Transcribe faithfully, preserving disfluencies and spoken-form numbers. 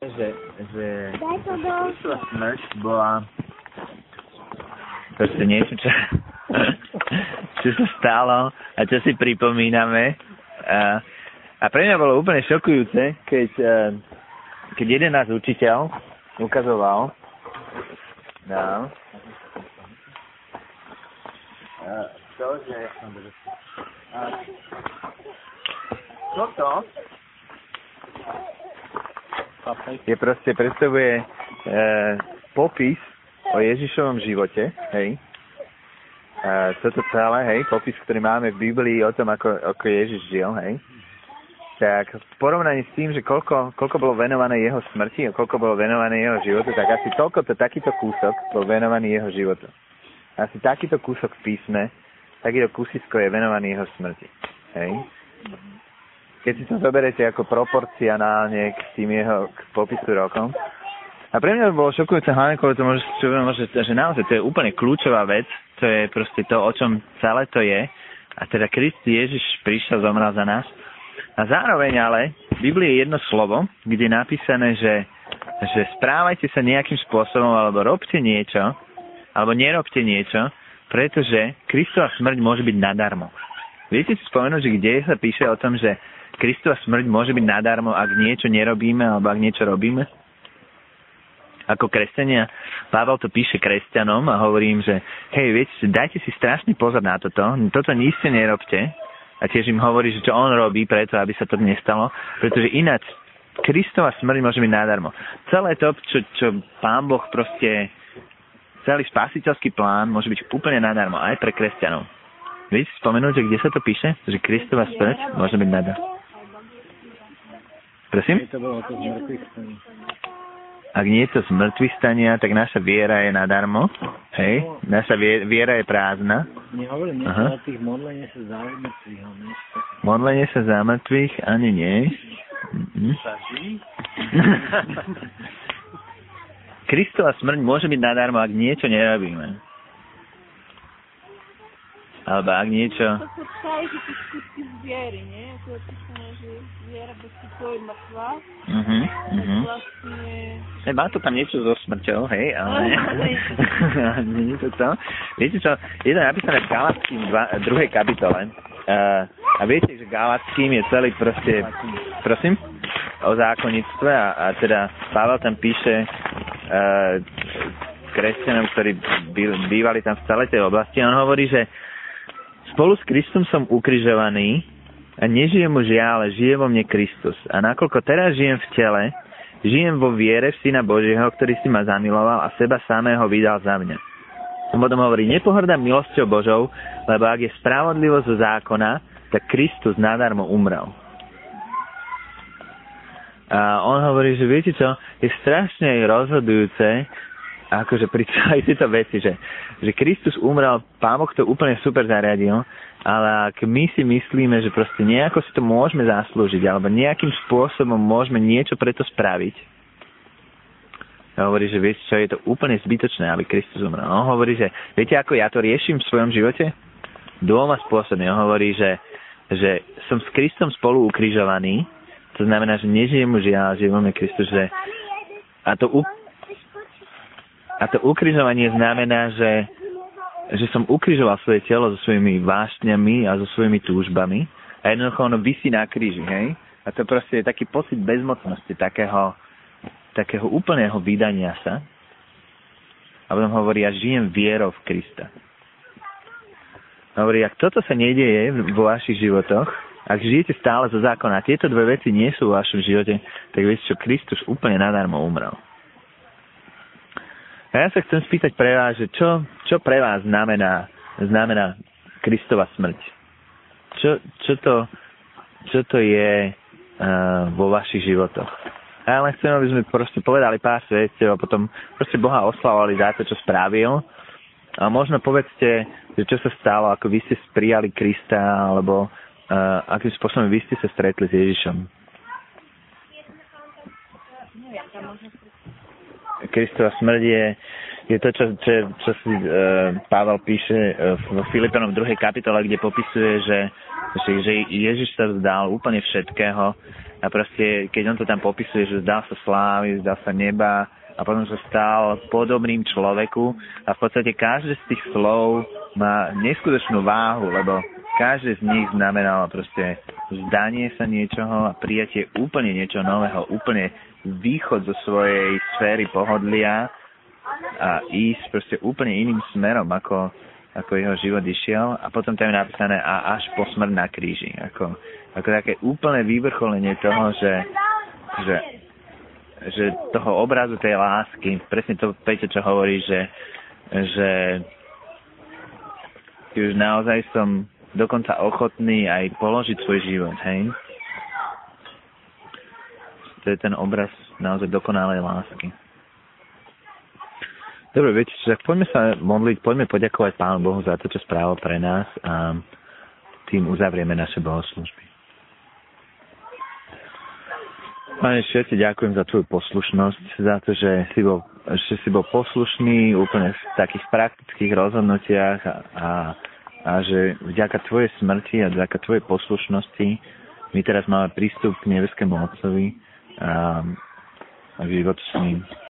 Že, že Kristova smrť bola proste niečo, čo, čo sa stalo a čo si pripomíname. A, a pre mňa bolo úplne šokujúce, keď, keď jeden náš učiteľ ukazoval nám to, že toto je proste, predstavuje e, popis o Ježišovom živote, hej. E, toto celé, hej, popis, ktorý máme v Biblii o tom, ako, ako Ježiš žil, hej. Tak v porovnaní s tým, že koľko, koľko bolo venované jeho smrti a koľko bolo venované jeho životu, tak asi toľkoto, takýto kúsok bol venovaný jeho životu. Asi takýto kúsok v písme, takýto kúsisko je venovaný jeho smrti, hej. Keď si to zoberete ako proporcionálne k tým jeho k popisu rokom. A pre mňa bolo šokujúce hlavne, kvôli tomu, že, že naozaj to je úplne kľúčová vec, to je proste to, o čom celé to je. A teda Kristus Ježiš prišiel, zomrel za nás. A zároveň ale v Biblii je jedno slovo, kde je napísané, že, že správajte sa nejakým spôsobom, alebo robte niečo, alebo nerobte niečo, pretože Kristova smrť môže byť nadarmo. Viete si spomenúť, že kde sa píše o tom, že Kristova smrť môže byť nadarmo, ak niečo nerobíme, alebo ak niečo robíme? Ako kresťania, Pavel to píše kresťanom a hovorí im, že hej, viete, dajte si strašný pozor na toto, toto iste nerobte. A tiež im hovorí, že čo on robí preto, aby sa to nestalo, pretože ináč Kristova smrť môže byť nadarmo. Celé to, čo, čo Pán Boh proste, celý spasiteľský plán môže byť úplne nadarmo, aj pre kresťanov. Viete si spomenúť, že kde sa to píše? Že Kristova smrť môže byť nadarmo. Prosím? Ak nie je to z mŕtvych stania, tak naša viera je nadarmo. Hej? Naša viera je prázdna. Nehovorím niečo o tých modlenie sa za mŕtvych. Modlenie sa za mŕtvych? Ani nie. Kristova smrť môže byť nadarmo, ak niečo nerobíme. Alebo ak niečo... To sa ptali, že to skutky z viery, nie? To je písané, že viera bez skutkov je mŕtva. Mhm, mhm. Vlastne... Hey, má to tam niečo so smrťou, hej, ale... Nie je to to. Viete čo, je to napísané v Gálatským druhej kapitole. Uh, a viete, že Gálatským je celý proste... Prosím? O zákonnictve a, a teda Pavel tam píše uh, kresťanom, ktorí bývali tam v celej tej oblasti. On hovorí, že spolu s Kristom som ukrižovaný a nežijem už ja, ale žije vo mne Kristus. A nakoľko teraz žijem v tele, žijem vo viere v Syna Božieho, ktorý si ma zamiloval a seba samého vydal za mňa. A potom hovorí, nepohrdám milosťou Božou, lebo ak je spravodlivosť zo zákona, tak Kristus nadarmo umrel. A on hovorí, že viete čo, je strašne rozhodujúce, akože pri celej tejto veci, že, že Kristus umrel, Pán Boh to úplne super zariadil, ale ak my si myslíme, že proste nejako si to môžeme zaslúžiť, alebo nejakým spôsobom môžeme niečo preto spraviť, hovorí, že viete čo, je to úplne zbytočné, aby Kristus umrel. On hovorí, že viete, ako ja to riešim v svojom živote? Dvoma spôsobmi. On hovorí, že, že som s Kristom spolu ukrižovaný, to znamená, že nežijem už ja, ale žije vo mne Kristus, že a to úplne A to ukrižovanie znamená, že, že som ukrižoval svoje telo so svojimi vášňami a so svojimi túžbami a jednoducho ono visí na kríži, hej? A to proste je taký pocit bezmocnosti, takého, takého úplného vydania sa. A potom hovorí, ja žijem vierou v Krista. Hovorí, ak toto sa nedieje vo vašich životoch, ak žijete stále zo zákona a tieto dve veci nie sú vo vašom živote, tak viete, čo Kristus úplne nadarmo umrel. A ja sa chcem spýtať pre vás, že čo, čo pre vás znamená, znamená Kristova smrť? Čo, čo, to, čo to je uh, vo vašich životoch? A ja len chcem, aby sme proste povedali pár svedectiev a potom proste Boha oslavovali za to, čo spravil. A možno povedzte, že čo sa stalo, ako vy ste prijali Krista, alebo uh, akým spôsobom vy ste sa stretli s Ježišom. Kristova smrť je, je to, čo, čo, čo si e, Pavel píše e, v Filipanom druhej kapitole, kde popisuje, že, že, že Ježiš sa vzdal úplne všetkého a proste, keď on to tam popisuje, že zdal sa slávy, zdal sa neba a potom sa stal podobným človeku a v podstate každé z tých slov má neskutočnú váhu, lebo každé z nich znamenalo proste zdanie sa niečoho a prijatie úplne niečo nového, úplne východ zo svojej sféry pohodlia a ísť proste úplne iným smerom, ako, ako jeho život išiel. A potom tam je napísané a až po smrť na kríži. Ako, ako také úplné vyvrcholenie toho, že, že, že toho obrazu tej lásky, presne to, Peťo, čo hovorí, že, že už naozaj som dokonca ochotný aj položiť svoj život, hej? To je ten obraz naozaj dokonalej lásky. Dobre, viete, tak poďme sa modliť, poďme poďakovať Pánu Bohu za to, čo spravil pre nás a tým uzavrieme naše bohoslúžby. Pane, všetci ďakujem za tvoju poslušnosť, za to, že si bol, že si bol poslušný úplne v takých praktických rozhodnutiach a, a, a že vďaka tvojej smrti a vďaka tvojej poslušnosti my teraz máme prístup k nebeskému Otcovi a, a k životu s ním.